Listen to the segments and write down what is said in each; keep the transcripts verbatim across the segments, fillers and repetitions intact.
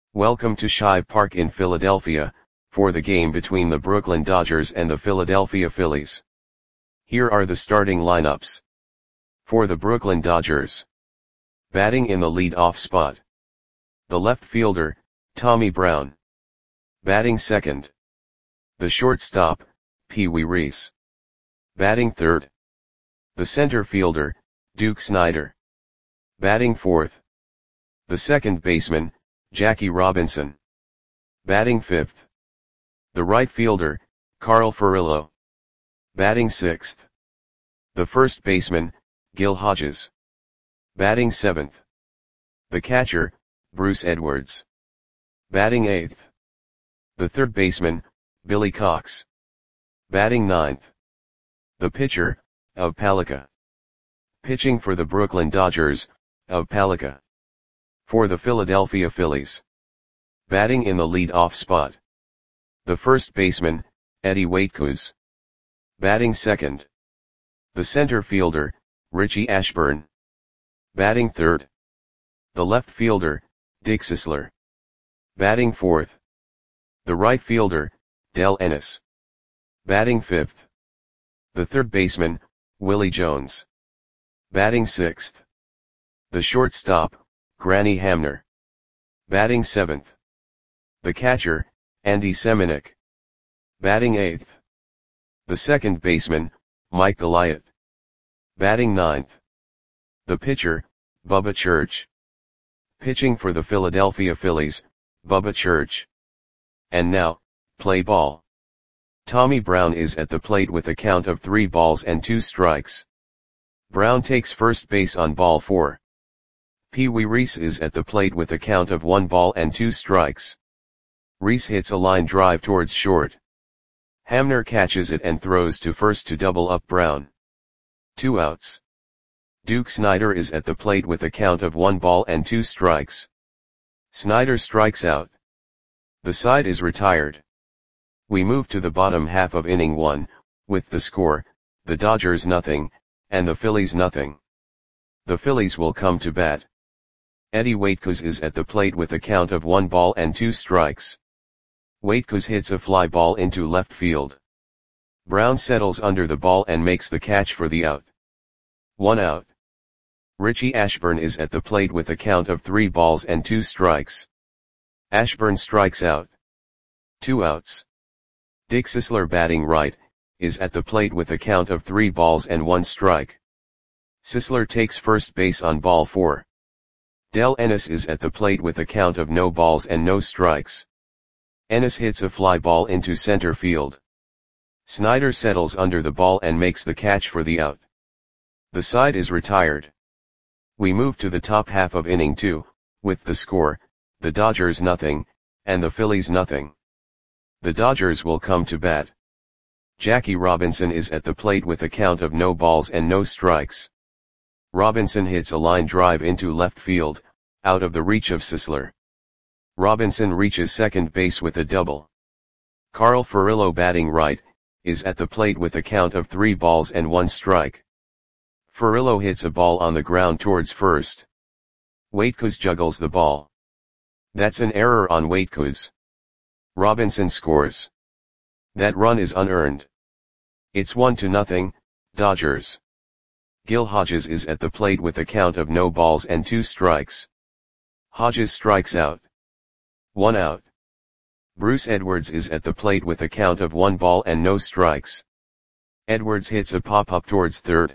Welcome to Shibe Park in Philadelphia, for the game between the Brooklyn Dodgers and the Philadelphia Phillies. Here are the starting lineups. For the Brooklyn Dodgers. Batting in the lead-off spot. The left fielder, Tommy Brown. Batting second. The shortstop, Pee Wee Reese. Batting third. The center fielder, Duke Snider. Batting fourth. The second baseman, Jackie Robinson. Batting fifth. The right fielder, Carl Furillo. Batting sixth. The first baseman, Gil Hodges. Batting seventh. The catcher, Bruce Edwards. Batting eighth. The third baseman, Billy Cox. Batting ninth. The pitcher, Ove Palika. Pitching for the Brooklyn Dodgers, Ove Palika. For the Philadelphia Phillies. Batting in the lead-off spot. The first baseman, Eddie Waitkus. Batting second. The center fielder, Richie Ashburn. Batting third. The left fielder, Dick Sisler. Batting fourth. The right fielder, Del Ennis. Batting fifth. The third baseman, Willie Jones. Batting sixth. The shortstop, Granny Hamner. Batting seventh. The catcher, Andy Semenuk. Batting eighth. The second baseman, Mike Goliath. Batting ninth. The pitcher, Bubba Church. Pitching for the Philadelphia Phillies, Bubba Church. And now, play ball. Tommy Brown is at the plate with a count of three balls and two strikes. Brown takes first base on ball four. Pee Wee Reese is at the plate with a count of one ball and two strikes. Reese hits a line drive towards short. Hamner catches it and throws to first to double up Brown. Two outs. Duke Snider is at the plate with a count of one ball and two strikes. Snider strikes out. The side is retired. We move to the bottom half of inning one, with the score, the Dodgers nothing, and the Phillies nothing. The Phillies will come to bat. Eddie Waitkus is at the plate with a count of one ball and two strikes. Waitkus hits a fly ball into left field. Brown settles under the ball and makes the catch for the out. One out. Richie Ashburn is at the plate with a count of three balls and two strikes. Ashburn strikes out. Two outs. Dick Sisler, batting right, is at the plate with a count of three balls and one strike. Sisler takes first base on ball four. Del Ennis is at the plate with a count of no balls and no strikes. Ennis hits a fly ball into center field. Snider settles under the ball and makes the catch for the out. The side is retired. We move to the top half of inning two, with the score, the Dodgers nothing, and the Phillies nothing. The Dodgers will come to bat. Jackie Robinson is at the plate with a count of no balls and no strikes. Robinson hits a line drive into left field, out of the reach of Sisler. Robinson reaches second base with a double. Carl Furillo, batting right, is at the plate with a count of three balls and one strike. Furillo hits a ball on the ground towards first. Waitkus juggles the ball. That's an error on Waitkus. Robinson scores. That run is unearned. It's one to nothing, Dodgers. Gil Hodges is at the plate with a count of no balls and two strikes. Hodges strikes out. One out. Bruce Edwards is at the plate with a count of one ball and no strikes. Edwards hits a pop-up towards third.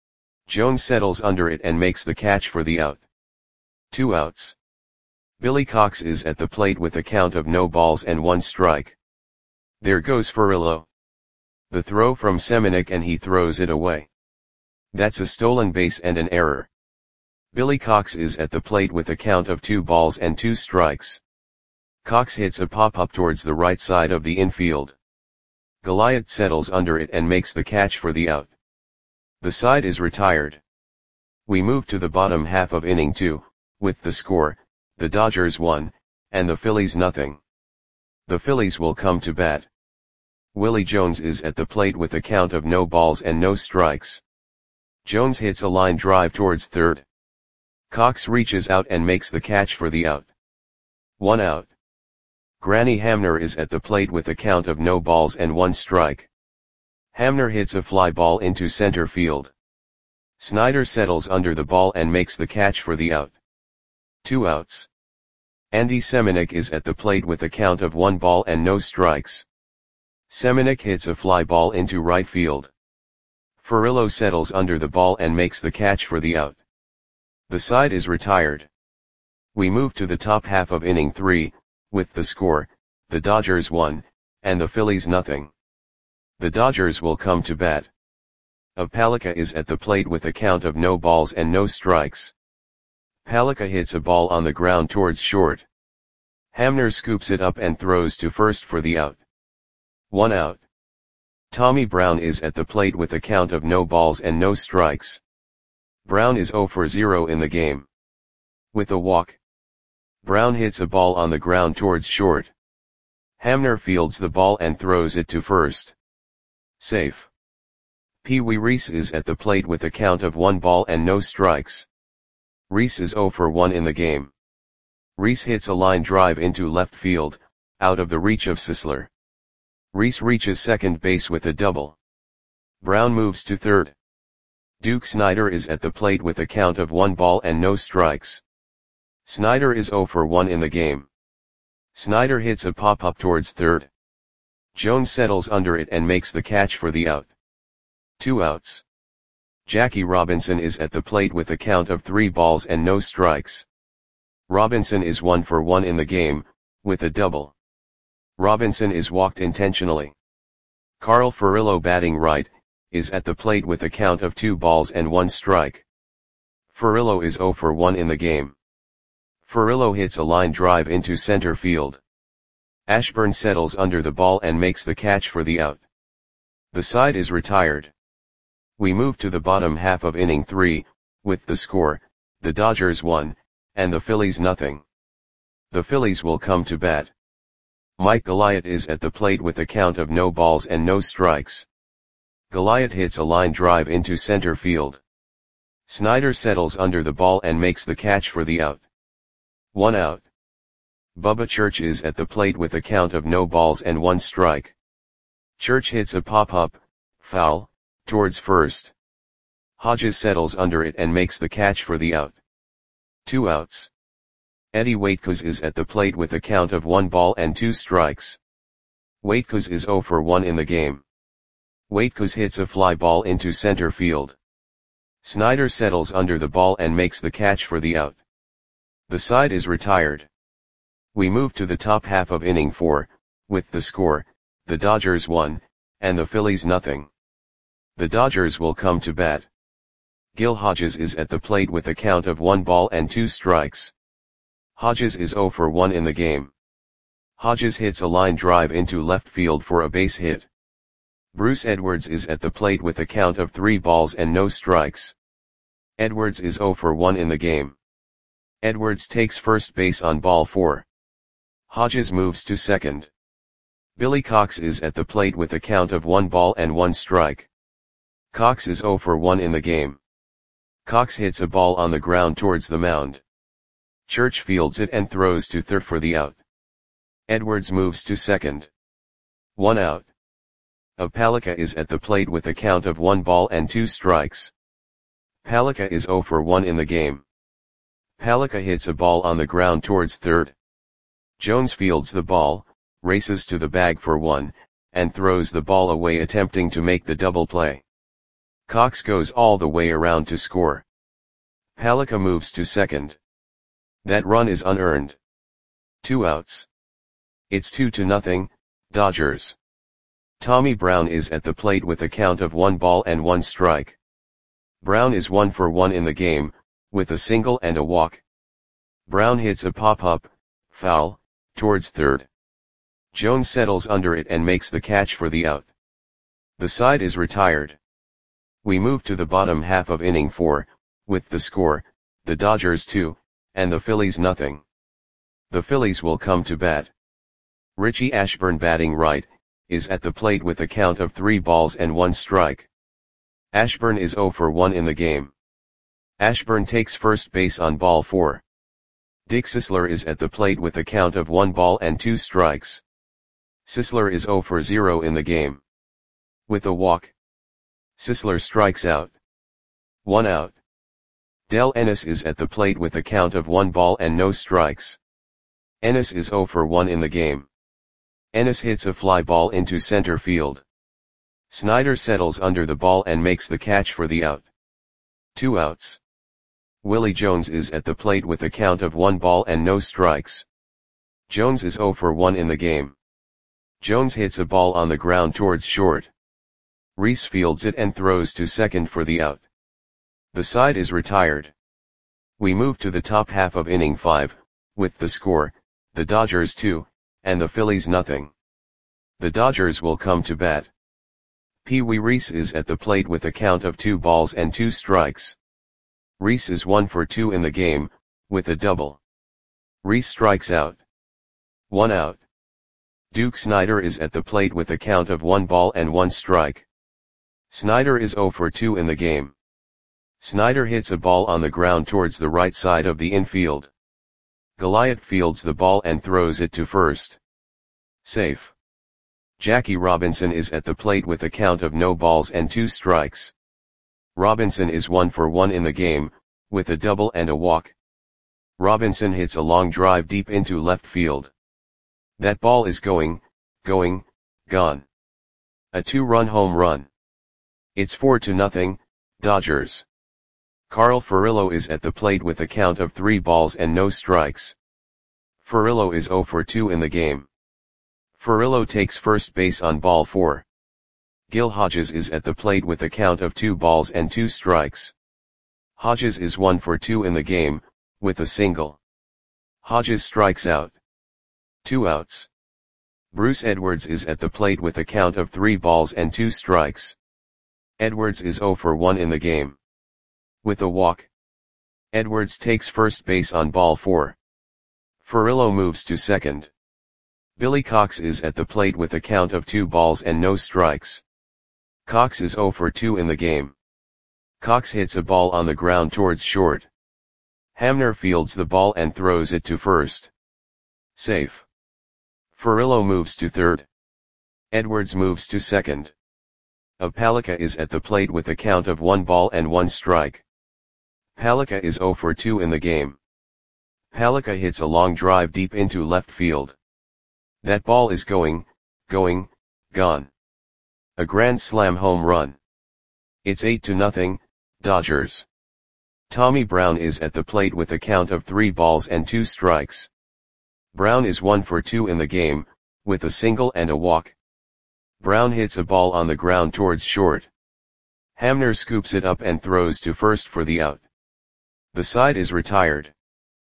Jones settles under it and makes the catch for the out. Two outs. Billy Cox is at the plate with a count of no balls and one strike. There goes Furillo. The throw from Semenuk and he throws it away. That's a stolen base and an error. Billy Cox is at the plate with a count of two balls and two strikes. Cox hits a pop-up towards the right side of the infield. Goliath settles under it and makes the catch for the out. The side is retired. We move to the bottom half of inning two, with the score, the Dodgers one, and the Phillies nothing. The Phillies will come to bat. Willie Jones is at the plate with a count of no balls and no strikes. Jones hits a line drive towards third. Cox reaches out and makes the catch for the out. one out. Granny Hamner is at the plate with a count of no balls and one strike. Hamner hits a fly ball into center field. Snyder settles under the ball and makes the catch for the out. Two outs. Andy Semenuk is at the plate with a count of one ball and no strikes. Semenuk hits a fly ball into right field. Furillo settles under the ball and makes the catch for the out. The side is retired. We move to the top half of inning three, with the score, the Dodgers one, and the Phillies nothing. The Dodgers will come to bat. Of Palika is at the plate with a count of no balls and no strikes. Palika hits a ball on the ground towards short. Hamner scoops it up and throws to first for the out. One out. Tommy Brown is at the plate with a count of no balls and no strikes. Brown is zero for zero in the game. With a walk, Brown hits a ball on the ground towards short. Hamner fields the ball and throws it to first. Safe. Pee Wee Reese is at the plate with a count of one ball and no strikes. Reese is zero for one in the game. Reese hits a line drive into left field, out of the reach of Sisler. Reese reaches second base with a double. Brown moves to third. Duke Snyder is at the plate with a count of one ball and no strikes. Snyder is zero for one in the game. Snyder hits a pop-up towards third. Jones settles under it and makes the catch for the out. Two outs. Jackie Robinson is at the plate with a count of three balls and no strikes. Robinson is one for one in the game, with a double. Robinson is walked intentionally. Carl Furillo, batting right, is at the plate with a count of two balls and one strike. Furillo is zero for one in the game. Furillo hits a line drive into center field. Ashburn settles under the ball and makes the catch for the out. The side is retired. We move to the bottom half of inning three, with the score, the Dodgers one, and the Phillies nothing. The Phillies will come to bat. Mike Goliath is at the plate with a count of no balls and no strikes. Goliath hits a line drive into center field. Snyder settles under the ball and makes the catch for the out. One out. Bubba Church is at the plate with a count of no balls and one strike. Church hits a pop-up, foul, towards first. Hodges settles under it and makes the catch for the out. Two outs. Eddie Waitkos is at the plate with a count of one ball and two strikes. Waitkos is zero for one in the game. Waitkos hits a fly ball into center field. Snyder settles under the ball and makes the catch for the out. The side is retired. We move to the top half of inning four, with the score, the Dodgers one, and the Phillies nothing. The Dodgers will come to bat. Gil Hodges is at the plate with a count of one ball and two strikes. Hodges is zero for one in the game. Hodges hits a line drive into left field for a base hit. Bruce Edwards is at the plate with a count of three balls and no strikes. Edwards is zero for one in the game. Edwards takes first base on ball four. Hodges moves to second. Billy Cox is at the plate with a count of one ball and one strike. Cox is zero for one in the game. Cox hits a ball on the ground towards the mound. Church fields it and throws to third for the out. Edwards moves to second. One out. Of Palika is at the plate with a count of one ball and two strikes. Palika is zero for one in the game. Palika hits a ball on the ground towards third. Jones fields the ball, races to the bag for one, and throws the ball away attempting to make the double play. Cox goes all the way around to score. Palika moves to second. That run is unearned. Two outs. It's two to nothing, Dodgers. Tommy Brown is at the plate with a count of one ball and one strike. Brown is one for one in the game, with a single and a walk. Brown hits a pop-up, foul, towards third. Jones settles under it and makes the catch for the out. The side is retired. We move to the bottom half of inning four, with the score, the Dodgers two, and the Phillies nothing. The Phillies will come to bat. Richie Ashburn, batting right, is at the plate with a count of three balls and one strike. Ashburn is zero for one in the game. Ashburn takes first base on ball four. Dick Sisler is at the plate with a count of one ball and two strikes. Sisler is zero for zero in the game. With a walk, Sisler strikes out. One out. Del Ennis is at the plate with a count of one ball and no strikes. Ennis is zero for one in the game. Ennis hits a fly ball into center field. Snyder settles under the ball and makes the catch for the out. Two outs. Willie Jones is at the plate with a count of one ball and no strikes. Jones is zero for one in the game. Jones hits a ball on the ground towards short. Reese fields it and throws to second for the out. The side is retired. We move to the top half of inning five, with the score, the Dodgers two, and the Phillies nothing. The Dodgers will come to bat. Pee Wee Reese is at the plate with a count of two balls and two strikes. Reese is one for two in the game, with a double. Reese strikes out. One out. Duke Snider is at the plate with a count of one ball and one strike. Snider is zero for two in the game. Snider hits a ball on the ground towards the right side of the infield. Goliath fields the ball and throws it to first. Safe. Jackie Robinson is at the plate with a count of no balls and two strikes. Robinson is one for one in the game, with a double and a walk. Robinson hits a long drive deep into left field. That ball is going, going, gone. A two-run home run. It's four to nothing, Dodgers. Carl Furillo is at the plate with a count of three balls and no strikes. Furillo is zero for two in the game. Furillo takes first base on ball four. Gil Hodges is at the plate with a count of two balls and two strikes. Hodges is one for two in the game, with a single. Hodges strikes out. Two outs. Bruce Edwards is at the plate with a count of three balls and two strikes. Edwards is zero for one in the game. With a walk, Edwards takes first base on ball four. Furillo moves to second. Billy Cox is at the plate with a count of two balls and no strikes. Cox is zero for two in the game. Cox hits a ball on the ground towards short. Hamner fields the ball and throws it to first. Safe. Furillo moves to third. Edwards moves to second. Palika is at the plate with a count of one ball and one strike. Palika is zero for two in the game. Palika hits a long drive deep into left field. That ball is going, going, gone. A grand slam home run. It's eight to nothing, Dodgers. Tommy Brown is at the plate with a count of three balls and two strikes. Brown is one for two in the game, with a single and a walk. Brown hits a ball on the ground towards short. Hamner scoops it up and throws to first for the out. The side is retired.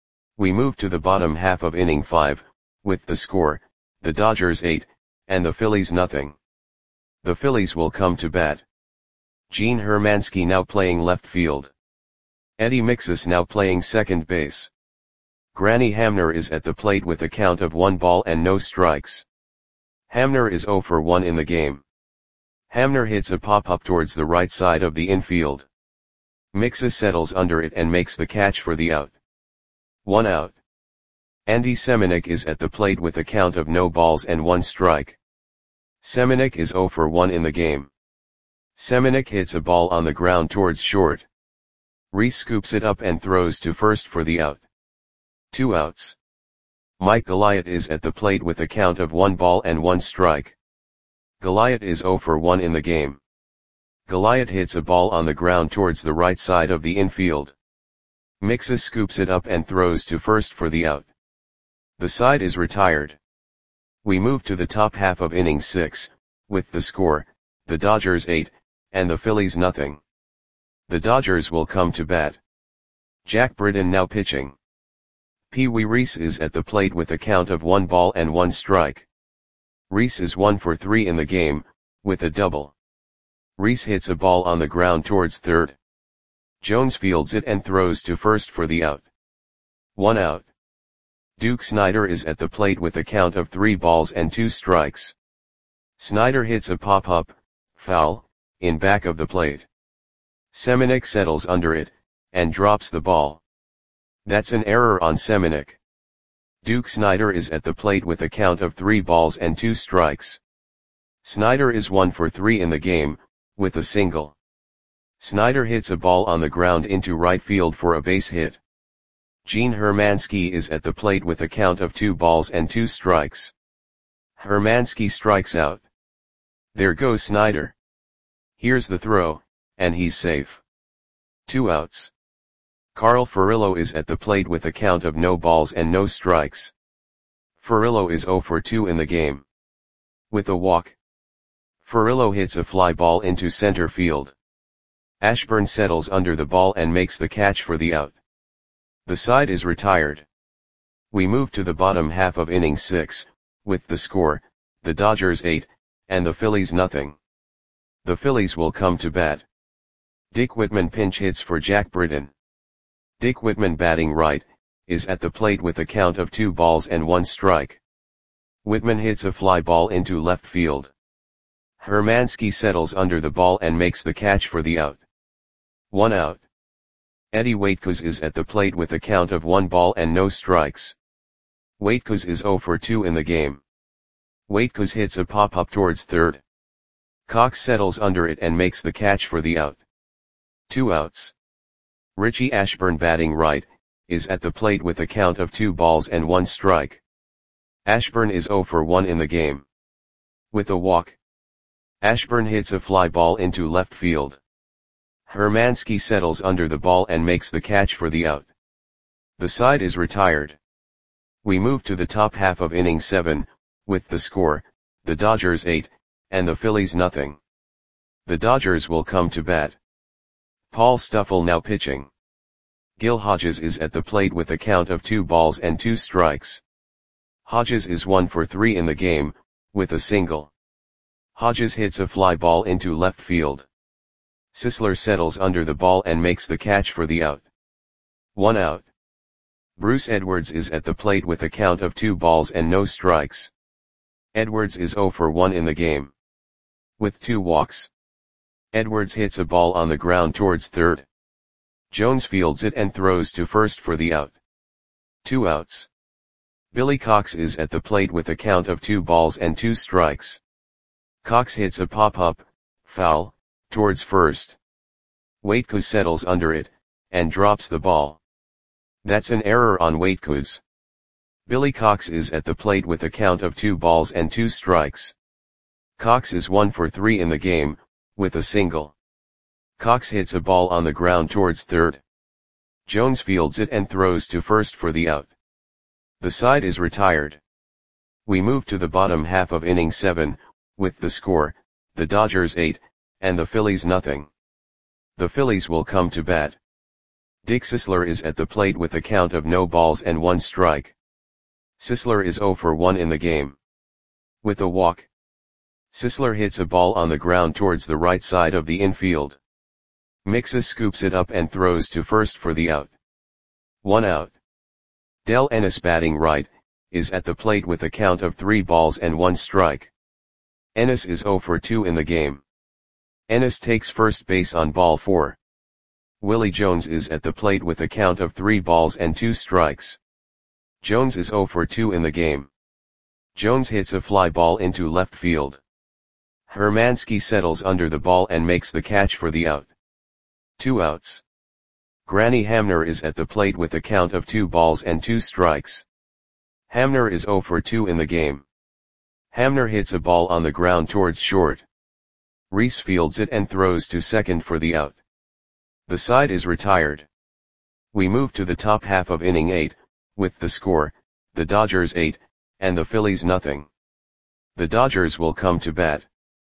We move to the bottom half of inning five, with the score, the Dodgers eight, and the Phillies nothing. The Phillies will come to bat. Gene Hermansky now playing left field. Eddie Mixus now playing second base. Granny Hamner is at the plate with a count of one ball and no strikes. Hamner is zero for one in the game. Hamner hits a pop-up towards the right side of the infield. Mixus settles under it and makes the catch for the out. One out. Andy Semenuk is at the plate with a count of no balls and one strike. Semenuk is zero for one in the game. Semenuk hits a ball on the ground towards short. Reese scoops it up and throws to first for the out. Two outs. Mike Goliath is at the plate with a count of one ball and one strike. Goliath is zero for one in the game. Goliath hits a ball on the ground towards the right side of the infield. Mixus scoops it up and throws to first for the out. The side is retired. We move to the top half of inning six, with the score, the Dodgers eight, and the Phillies nothing. The Dodgers will come to bat. Jack Britton now pitching. Pee Wee Reese is at the plate with a count of one ball and one strike. Reese is one for three in the game, with a double. Reese hits a ball on the ground towards third. Jones fields it and throws to first for the out. One out. Duke Snider is at the plate with a count of three balls and two strikes. Snider hits a pop-up, foul, in back of the plate. Semenuk settles under it, and drops the ball. That's an error on Seminick. Duke Snider is at the plate with a count of three balls and two strikes. Snider is one for three in the game, with a single. Snider hits a ball on the ground into right field for a base hit. Gene Hermansky is at the plate with a count of two balls and two strikes. Hermansky strikes out. There goes Snider. Here's the throw, and he's safe. Two outs. Carl Furillo is at the plate with a count of no balls and no strikes. Furillo is zero for two in the game. With a walk. Furillo hits a fly ball into center field. Ashburn settles under the ball and makes the catch for the out. The side is retired. We move to the bottom half of inning six, with the score, the Dodgers eight, and the Phillies nothing. The Phillies will come to bat. Dick Whitman pinch hits for Jack Britton. Dick Whitman, batting right, is at the plate with a count of two balls and one strike. Whitman hits a fly ball into left field. Hermansky settles under the ball and makes the catch for the out. One out. Eddie Waitkos is at the plate with a count of one ball and no strikes. Waitkos is zero for two in the game. Waitkos hits a pop-up towards third. Cox settles under it and makes the catch for the out. Two outs. Richie Ashburn, batting right, is at the plate with a count of two balls and one strike. Ashburn is zero for one in the game. With a walk. Ashburn hits a fly ball into left field. Hermansky settles under the ball and makes the catch for the out. The side is retired. We move to the top half of inning seven, with the score, the Dodgers eight, and the Phillies nothing. The Dodgers will come to bat. Paul Stuffle now pitching. Gil Hodges is at the plate with a count of two balls and two strikes. Hodges is one for three in the game, with a single. Hodges hits a fly ball into left field. Sisler settles under the ball and makes the catch for the out. One out. Bruce Edwards is at the plate with a count of two balls and no strikes. Edwards is zero for one in the game. With two walks. Edwards hits a ball on the ground towards third. Jones fields it and throws to first for the out. Two outs. Billy Cox is at the plate with a count of two balls and two strikes. Cox hits a pop-up, foul, towards first. Waitkos settles under it, and drops the ball. That's an error on Waitkos. Billy Cox is at the plate with a count of two balls and two strikes. Cox is one for three in the game, with a single. Cox hits a ball on the ground towards third. Jones fields it and throws to first for the out. The side is retired. We move to the bottom half of inning seven, with the score, the Dodgers eight, and the Phillies nothing. The Phillies will come to bat. Dick Sisler is at the plate with a count of no balls and one strike. Sisler is zero for one in the game. With a walk. Sisler hits a ball on the ground towards the right side of the infield. Mixes scoops it up and throws to first for the out. One out. Del Ennis, batting right, is at the plate with a count of three balls and one strike. Ennis is zero for two in the game. Ennis takes first base on ball four. Willie Jones is at the plate with a count of three balls and two strikes. Jones is zero for two in the game. Jones hits a fly ball into left field. Hermansky settles under the ball and makes the catch for the out. Two outs. Granny Hamner is at the plate with a count of two balls and two strikes. Hamner is zero for two in the game. Hamner hits a ball on the ground towards short. Reese fields it and throws to second for the out. The side is retired. We move to the top half of inning eight, with the score, the Dodgers eight, and the Phillies nothing. The Dodgers will come to bat.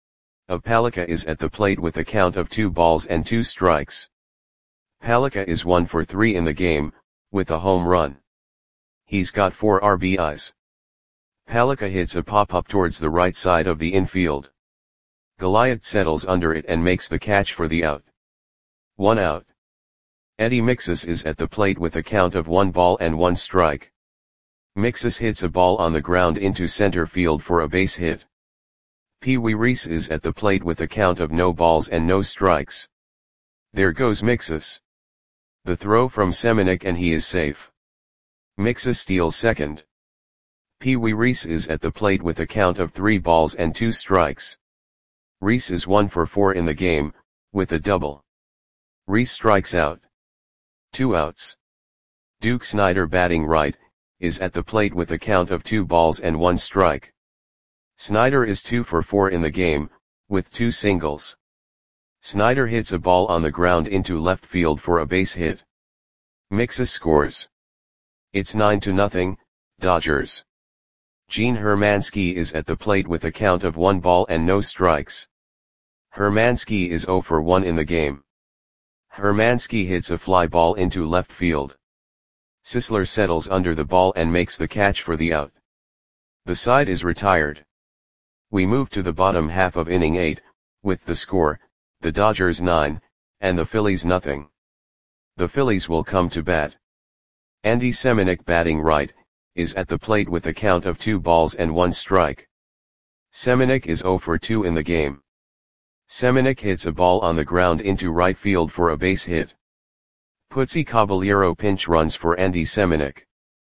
Palika is at the plate with a count of two balls and two strikes. Palika is one for three in the game, with a home run. He's got four R B Is. Palika hits a pop-up towards the right side of the infield. Goliath settles under it and makes the catch for the out. One out. Eddie Mixes is at the plate with a count of one ball and one strike. Mixes hits a ball on the ground into center field for a base hit. Pee Wee Reese is at the plate with a count of no balls and no strikes. There goes Mixes. The throw from Semenuk and he is safe. Mixa steals second. Pee Wee Reese is at the plate with a count of three balls and two strikes. Reese is one for four in the game, with a double. Reese strikes out. Two outs. Duke Snider batting right, is at the plate with a count of two balls and one strike. Snider is two for four in the game, with two singles. Snider hits a ball on the ground into left field for a base hit. Mixa scores. It's nine to nothing, Dodgers. Gene Hermansky is at the plate with a count of one ball and no strikes. Hermansky is zero for one in the game. Hermansky hits a fly ball into left field. Sisler settles under the ball and makes the catch for the out. The side is retired. We move to the bottom half of inning eight, with the score, the Dodgers nine, and the Phillies nothing. The Phillies will come to bat. Andy Semenuk batting right, is at the plate with a count of two balls and one strike. Semenuk is zero for two in the game. Semenuk hits a ball on the ground into right field for a base hit. Putzi Caballero pinch runs for Andy Semenuk.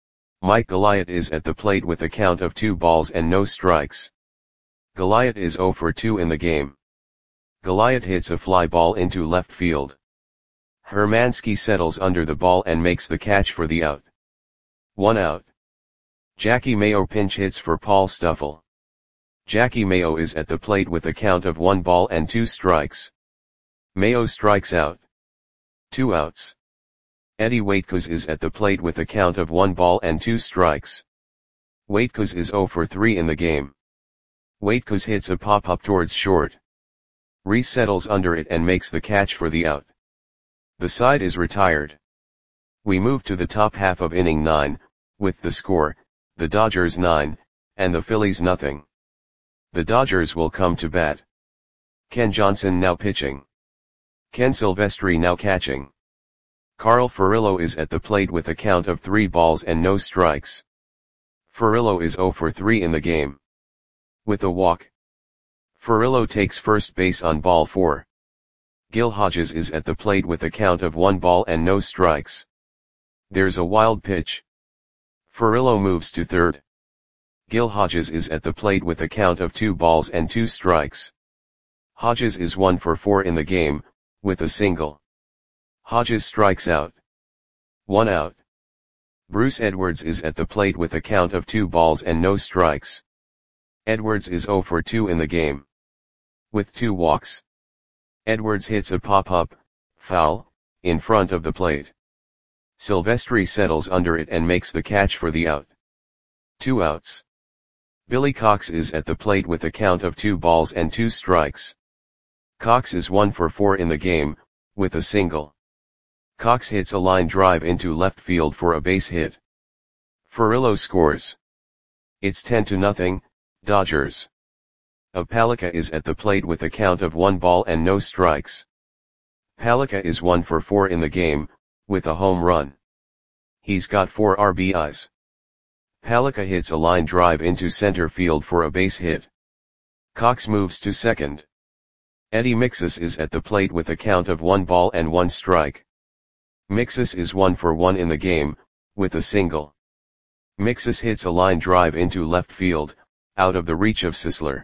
Mike Goliath is at the plate with a count of two balls and no strikes. Goliath is zero for two in the game. Goliath hits a fly ball into left field. Hermansky settles under the ball and makes the catch for the out. One out. Jackie Mayo pinch hits for Paul Stuffle. Jackie Mayo is at the plate with a count of one ball and two strikes. Mayo strikes out. Two outs. Eddie Waitkos is at the plate with a count of one ball and two strikes. Waitkos is zero for three in the game. Waitkos hits a pop-up towards short. Reese settles under it and makes the catch for the out. The side is retired. We move to the top half of inning nine, with the score, the Dodgers nine, and the Phillies nothing. The Dodgers will come to bat. Ken Johnson now pitching. Ken Silvestri now catching. Carl Furillo is at the plate with a count of three balls and no strikes. Furillo is zero for three in the game. With a walk. Furillo takes first base on ball four. Gil Hodges is at the plate with a count of one ball and no strikes. There's a wild pitch. Furillo moves to third. Gil Hodges is at the plate with a count of two balls and two strikes. Hodges is one for four in the game, with a single. Hodges strikes out. One out. Bruce Edwards is at the plate with a count of two balls and no strikes. Edwards is zero for two in the game. With two walks. Edwards hits a pop-up, foul, in front of the plate. Silvestri settles under it and makes the catch for the out. Two outs. Billy Cox is at the plate with a count of two balls and two strikes. Cox is one for four in the game, with a single. Cox hits a line drive into left field for a base hit. Furillo scores. It's ten to nothing, Dodgers. Palika is at the plate with a count of one ball and no strikes. Palika is one for four in the game, with a home run. He's got four R B Is. Palika hits a line drive into center field for a base hit. Cox moves to second. Eddie Mixas is at the plate with a count of one ball and one strike. Mixas is one for one in the game, with a single. Mixas hits a line drive into left field, out of the reach of Sisler.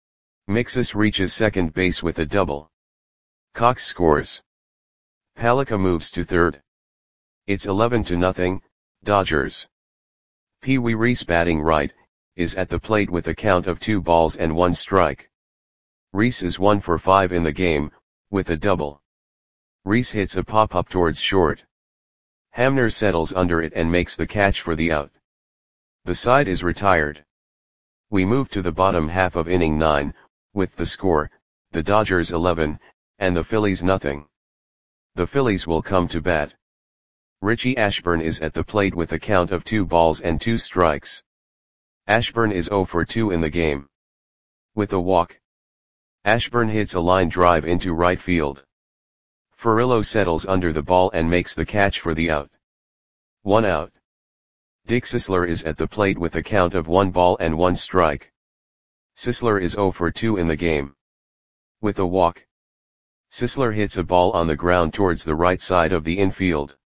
Mixas reaches second base with a double. Cox scores. Palika moves to third. It's eleven to nothing, Dodgers. Pee Wee Reese batting right, is at the plate with a count of two balls and one strike. Reese is one for five in the game, with a double. Reese hits a pop-up towards short. Hamner settles under it and makes the catch for the out. The side is retired. We move to the bottom half of inning nine, with the score, the Dodgers eleven, and the Phillies nothing. The Phillies will come to bat. Richie Ashburn is at the plate with a count of two balls and two strikes. Ashburn is zero for two in the game. With a walk. Ashburn hits a line drive into right field. Furillo settles under the ball and makes the catch for the out. One out. Dick Sisler is at the plate with a count of one ball and one strike. Sisler is zero for two in the game. With a walk. Sisler hits a ball on the ground towards the right side of the infield.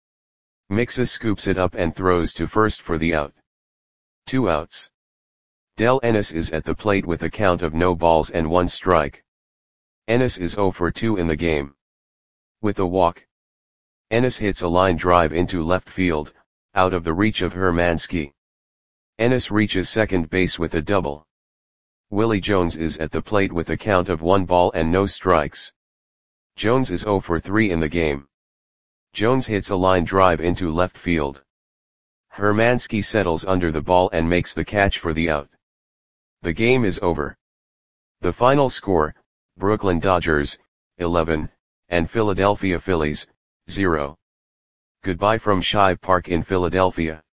Mixa scoops it up and throws to first for the out. Two outs. Del Ennis is at the plate with a count of no balls and one strike. Ennis is oh for two in the game. With a walk, Ennis hits a line drive into left field, out of the reach of Hermansky. Ennis reaches second base with a double. Willie Jones is at the plate with a count of one ball and no strikes. Jones is oh for three in the game. Jones hits a line drive into left field. Hermansky settles under the ball and makes the catch for the out. The game is over. The final score, Brooklyn Dodgers, eleven, and Philadelphia Phillies, zero. Goodbye from Shibe Park in Philadelphia.